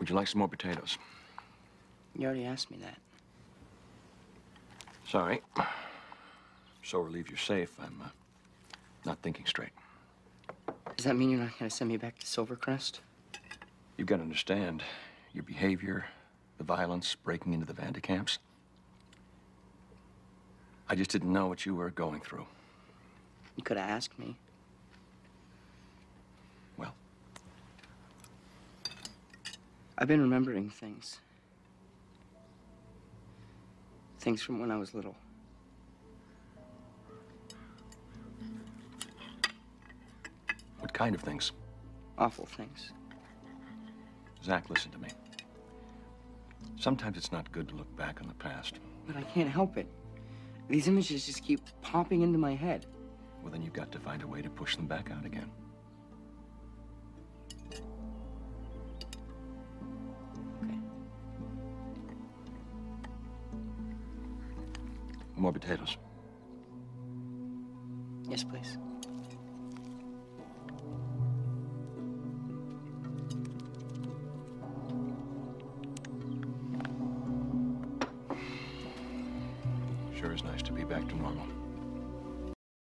Would you like some more potatoes? You already asked me that. Sorry. So relieved you're safe. I'm not thinking straight. Does that mean you're not going to send me back to Silvercrest? You've got to understand your behavior, the violence, breaking into the Vandecamps. I just didn't know what you were going through. You could have asked me. Well, I've been remembering things. Things from when I was little. what kind of things? Awful things. Zach, listen to me. Sometimes it's not good to look back on the past. But I can't help it. These images just keep popping into my head. Well, then you've got to find a way to push them back out again. Okay. More potatoes. Yes, please. Sure is nice to be back to normal.